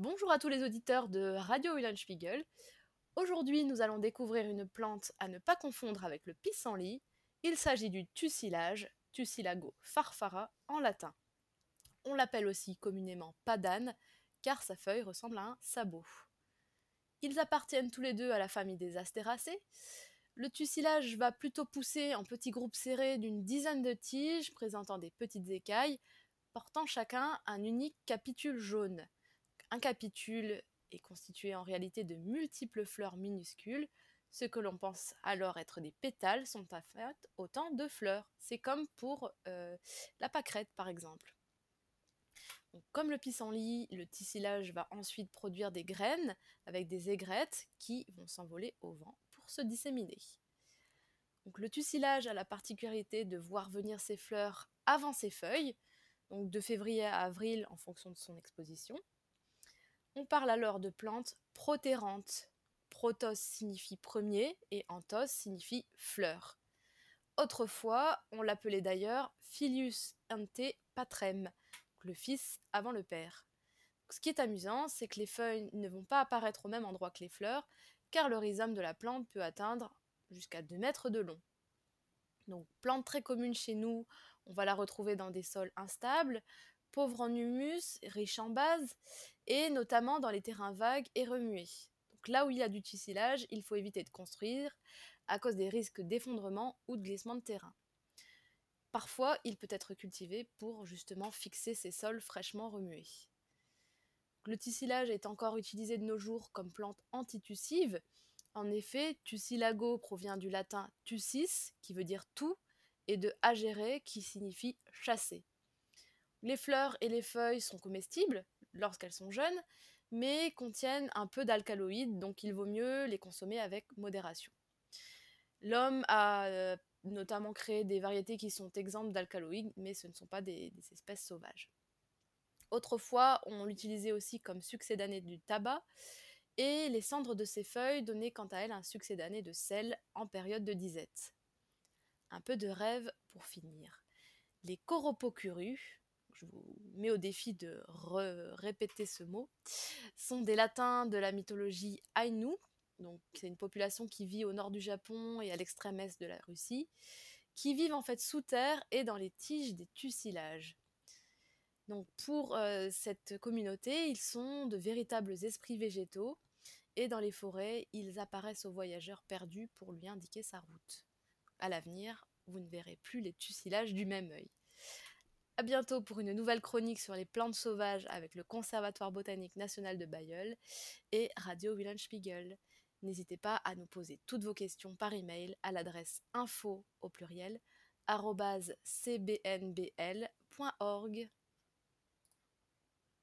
Bonjour à tous les auditeurs de Radio Eulenspiegel. Aujourd'hui, nous allons découvrir une plante à ne pas confondre avec le pissenlit. Il s'agit du tussilage, Tussilago farfara en latin. On l'appelle aussi communément padane, car sa feuille ressemble à un sabot. Ils appartiennent tous les deux à la famille des Astéracées. Le tussilage va plutôt pousser en petits groupes serrés d'une dizaine de tiges présentant des petites écailles, portant chacun un unique capitule jaune. Un capitule est constitué en réalité de multiples fleurs minuscules. Ce que l'on pense alors être des pétales sont en fait autant de fleurs. C'est comme pour la pâquerette par exemple. Donc, comme le pissenlit, le tissilage va ensuite produire des graines avec des aigrettes qui vont s'envoler au vent pour se disséminer. Donc, le tussilage a la particularité de voir venir ses fleurs avant ses feuilles, donc de février à avril en fonction de son exposition. On parle alors de plantes protérantes. Protos signifie premier et anthos signifie fleur. Autrefois, on l'appelait d'ailleurs filius ante patrem, le fils avant le père. Ce qui est amusant, c'est que les feuilles ne vont pas apparaître au même endroit que les fleurs, car le rhizome de la plante peut atteindre jusqu'à 2 mètres de long. Donc, plante très commune chez nous, on va la retrouver dans des sols instables, pauvres en humus, riches en base, et notamment dans les terrains vagues et remués. Donc là où il y a du tissilage, il faut éviter de construire à cause des risques d'effondrement ou de glissement de terrain. Parfois, il peut être cultivé pour justement fixer ces sols fraîchement remués. Le tissilage est encore utilisé de nos jours comme plante antitussive. En effet, tussilago provient du latin tussis, qui veut dire tout, et de agere, qui signifie chasser. Les fleurs et les feuilles sont comestibles lorsqu'elles sont jeunes, mais contiennent un peu d'alcaloïdes, donc il vaut mieux les consommer avec modération. L'homme a notamment créé des variétés qui sont exemptes d'alcaloïdes, mais ce ne sont pas des espèces sauvages. Autrefois, on l'utilisait aussi comme succédané du tabac, et les cendres de ces feuilles donnaient quant à elles un succédané de sel en période de disette. Un peu de rêve pour finir. Les coropocurus, je vous mets au défi de répéter ce mot, sont des latins de la mythologie Ainu, donc c'est une population qui vit au nord du Japon et à l'extrême est de la Russie, qui vivent en fait sous terre et dans les tiges des tussilages. Donc pour cette communauté, ils sont de véritables esprits végétaux et dans les forêts, ils apparaissent aux voyageurs perdus pour lui indiquer sa route. À l'avenir, vous ne verrez plus les tussilages du même œil. À bientôt pour une nouvelle chronique sur les plantes sauvages avec le Conservatoire botanique national de Bailleul et Radio Eulenspiegel. N'hésitez pas à nous poser toutes vos questions par email à l'adresse info au pluriel @cbnbl.org.